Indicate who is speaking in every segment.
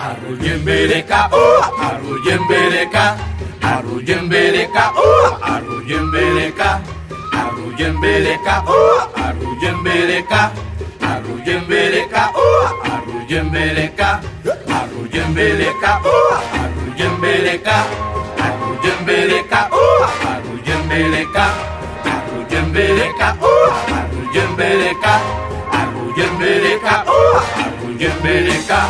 Speaker 1: Arruyembereca, arruyembereca, arruyembereca, arruyembereca, arruyembereca, arruyembereca, arruyembereca, arruyembereca, arruyembereca, arruyembereca, arruyembereca, arruyembereca, arruyembereca, arruyembereca, arruyembereca, arruyembereca.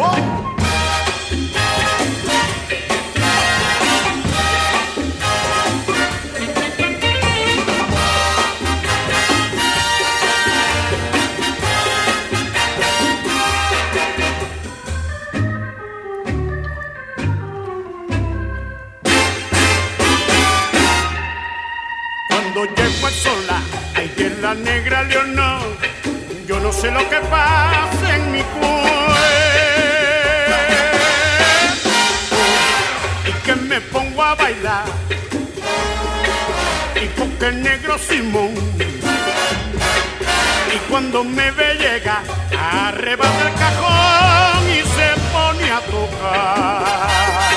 Speaker 2: Cuando llego a sola, ahí en la negra Leonor, yo no sé lo que pasa en mi cuerpo y que me pongo a bailar y porque el negro Simón y cuando me ve llega arrebata el cajón y se pone a tocar.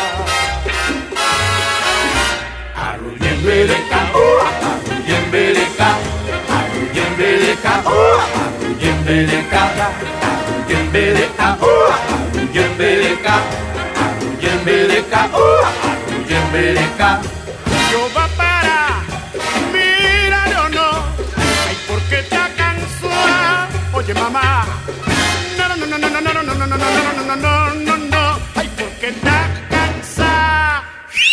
Speaker 1: Arruyembereca, arruyembereca, arruyembereca, arruyembereca, arruyembereca, arruyembereca, arruyembereca, arruyembereca.
Speaker 2: Yo va para, mira yo no, ay porque te cansada. Oye mamá, no no no no no no no no no no no no no no no, ay porque te cansada.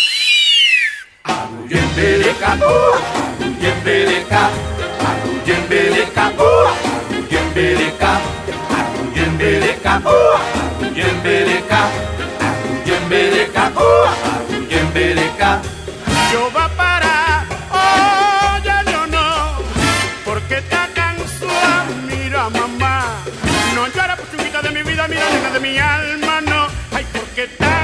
Speaker 1: Arruyembereca, arruyembereca, arruyembereca, arruyembereca, arruyembereca, arruyembereca, arruyembereca, arruyembereca.
Speaker 2: Yo va para, oye yo no, porque te cansada. Mira mamá, no llores por chiquita de mi vida, mira nena de mi alma, no, ay porque te